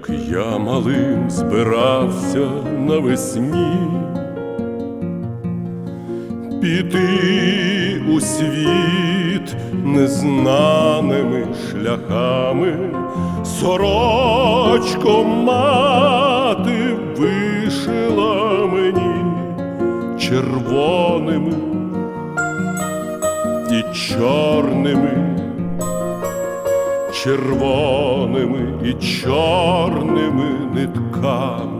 Як я малим збирався навесні піти у світ незнаними шляхами, сорочко мати вишила мені червоними і чорними, червоними і чорними нитками.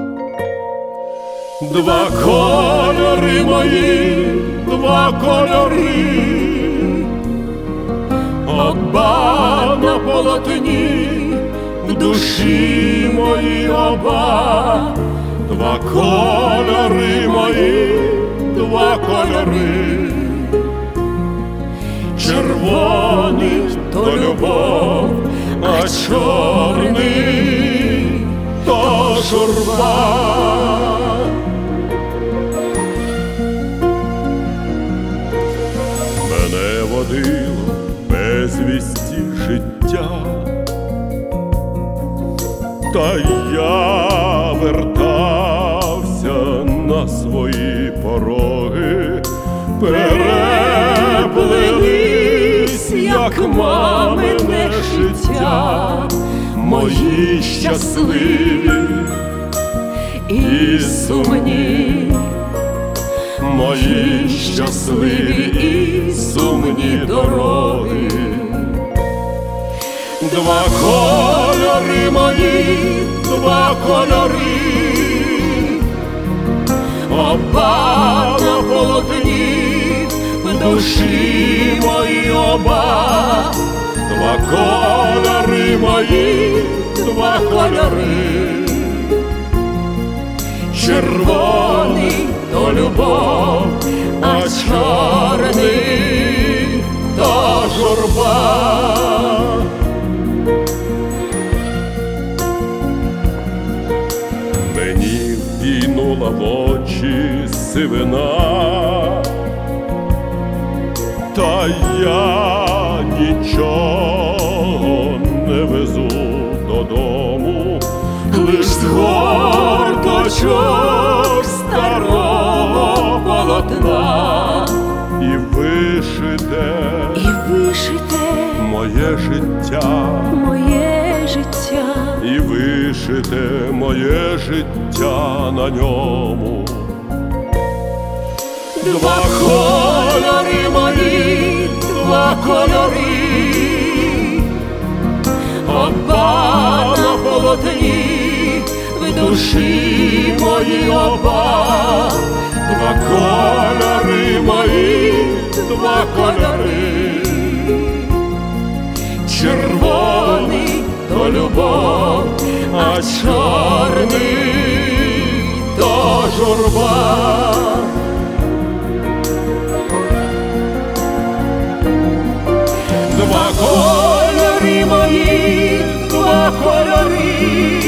Два кольори мої, два кольори, оба на полотні, в душі мої оба. Два кольори мої, два кольори, червоний то любов, а чорний то журба. Мене водило безвісті життя, та я вертався на свої пороги. Переплелись, як мамине життя, мої щасливі і сумні, мої щасливі і сумні дороги. Два кольори мої, два кольори, оба на полотні, в душі мої оба. Два кольори мої, два кольори, червоний то любов, а чорний то журба. Мені війнула в очі сивина, та я нічого не везу додому, лиш згорточок старого полотна. І вишите моє життя, і вишите моє життя на ньому. Два кольори мої, два кольори, оба на полотні, в душі мої оба. Два кольори мої, два кольори, червоний то любов, а чорний то журба. Два кольори мої, два кольори,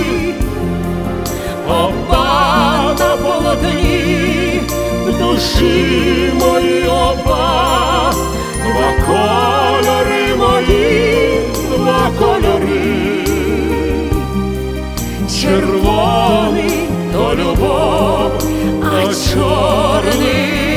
оба на полотні, в душі мої оба. Два кольори мої, два кольори, червоний то любов, а чорний